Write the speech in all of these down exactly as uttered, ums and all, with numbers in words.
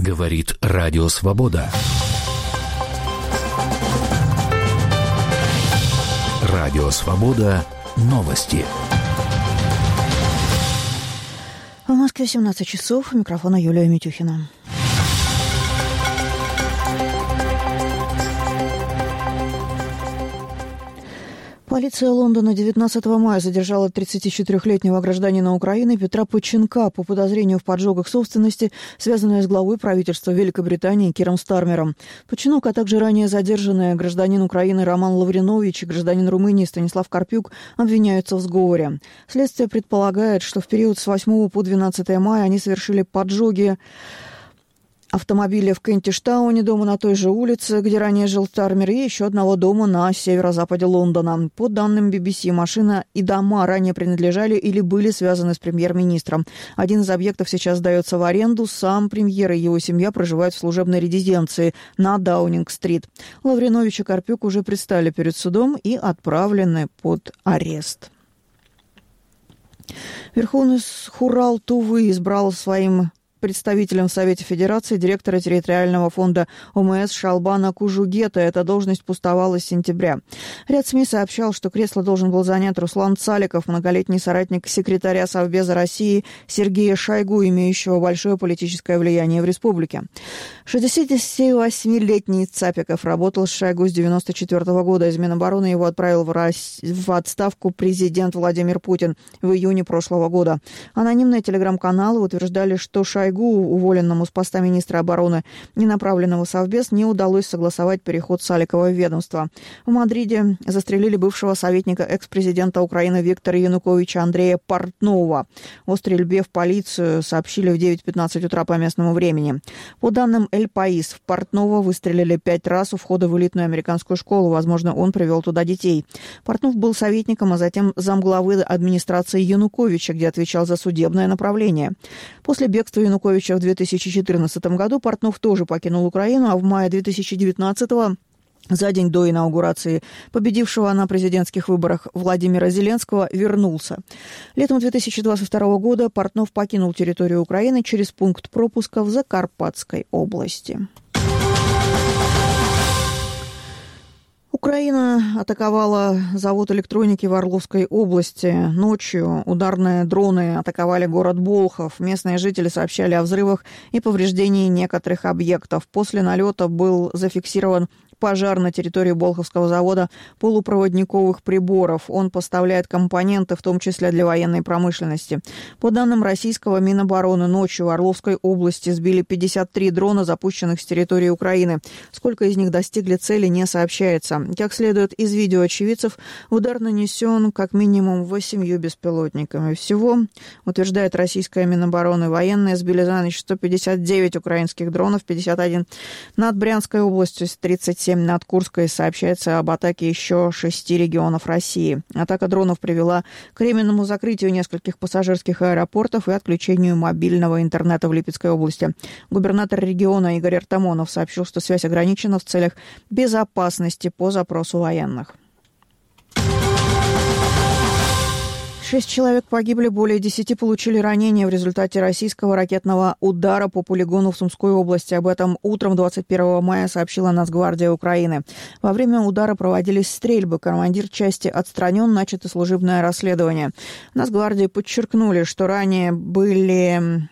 Говорит Радио Свобода. Радио Свобода. Новости. В Москве семнадцать часов. У микрофона Юлия Митюхина. Полиция Лондона девятнадцатого мая задержала тридцатичетырёхлетнего гражданина Украины Петра Починка по подозрению в поджогах собственности, связанной с главой правительства Великобритании Киром Стармером. Починок, а также ранее задержанный гражданин Украины Роман Лавринович и гражданин Румынии Станислав Карпюк обвиняются в сговоре. Следствие предполагает, что в период с восьмого по двенадцатое мая они совершили поджоги автомобиля в Кентиштауне, дома на той же улице, где ранее жил Стармер, и еще одного дома на северо-западе Лондона. По данным би би си, машина и дома ранее принадлежали или были связаны с премьер-министром. Один из объектов сейчас сдается в аренду. Сам премьер и его семья проживают в служебной резиденции на Даунинг-стрит. Лавринович и Карпюк уже предстали перед судом и отправлены под арест. Верховный Хурал Тувы избрал своим представителем в Совете Федерации директора территориального фонда ОМС Шалбана Кужугета. Эта должность пустовала с сентября. Ряд СМИ сообщал, что кресло должен был занять Руслан Цаликов, многолетний соратник секретаря Совбеза России Сергея Шойгу, имеющего большое политическое влияние в республике. шестидесятивосьмилетний Цапиков работал с Шойгу с девяносто четвёртого года. Из Минобороны его отправил в, Рос... в отставку президент Владимир Путин в июне прошлого года. Анонимные телеграм-каналы утверждали, что Шойгу, уволенному с поста министра обороны и направленного в Совбез, не удалось согласовать переход Цаликова в ведомство. В Мадриде застрелили бывшего советника экс-президента Украины Виктора Януковича Андрея Портнова. О стрельбе в полицию сообщили в девять пятнадцать утра по местному времени. По данным Эль Паис, в Портнова выстрелили пять раз у входа в элитную американскую школу. Возможно, он привел туда детей. Портнов был советником, а затем замглавы администрации Януковича, где отвечал за судебное направление. После бегства Януковича в две тысячи четырнадцатом году Портнов тоже покинул Украину, а в мае две тысячи девятнадцатого, за день до инаугурации победившего на президентских выборах Владимира Зеленского, вернулся. Летом две тысячи двадцать второго года Портнов покинул территорию Украины через пункт пропуска в Закарпатской области. Украина атаковала завод электроники в Орловской области. Ночью ударные дроны атаковали город Болхов. Местные жители сообщали о взрывах и повреждении некоторых объектов. После налета был зафиксирован пожар на территории Болховского завода полупроводниковых приборов. Он поставляет компоненты, в том числе для военной промышленности. По данным российского Минобороны, ночью в Орловской области сбили пятьдесят три дрона, запущенных с территории Украины. Сколько из них достигли цели, не сообщается. Как следует из видео очевидцев, удар нанесен как минимум восемью беспилотниками. Всего, утверждает российская Минобороны, военные сбили за ночь сто пятьдесят девять украинских дронов, пятьдесят один над Брянской областью, тридцать семь над Курской. Сообщается об атаке еще шести регионов России. Атака дронов привела к временному закрытию нескольких пассажирских аэропортов и отключению мобильного интернета в Липецкой области. Губернатор региона Игорь Артамонов сообщил, что связь ограничена в целях безопасности по запросу военных. Шесть человек погибли, более десяти получили ранения в результате российского ракетного удара по полигону в Сумской области. Об этом утром двадцать первого мая сообщила Нацгвардия Украины. Во время удара проводились стрельбы. Командир части отстранен, начато служебное расследование. В Нацгвардии подчеркнули, что ранее были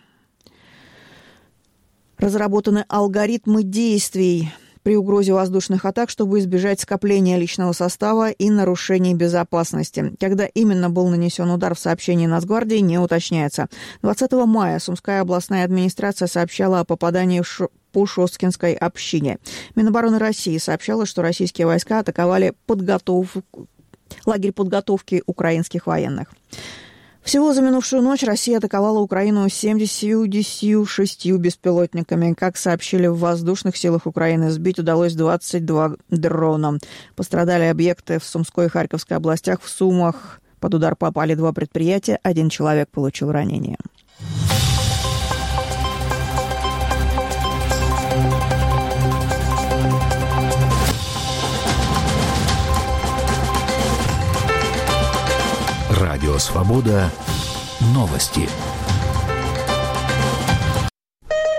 разработаны алгоритмы действий при угрозе воздушных атак, чтобы избежать скопления личного состава и нарушений безопасности. Когда именно был нанесен удар, в сообщении Нацгвардии не уточняется. двадцатого мая Сумская областная администрация сообщала о попадании в Ш... по Шосткинской общине. Минобороны России сообщала, что российские войска атаковали подготов... лагерь подготовки украинских военных. Всего за минувшую ночь Россия атаковала Украину семьдесят шесть беспилотниками. Как сообщили в воздушных силах Украины, сбить удалось двадцать два дрона. Пострадали объекты в Сумской и Харьковской областях. В Сумах под удар попали два предприятия. Один человек получил ранение. Радио Свобода. Новости.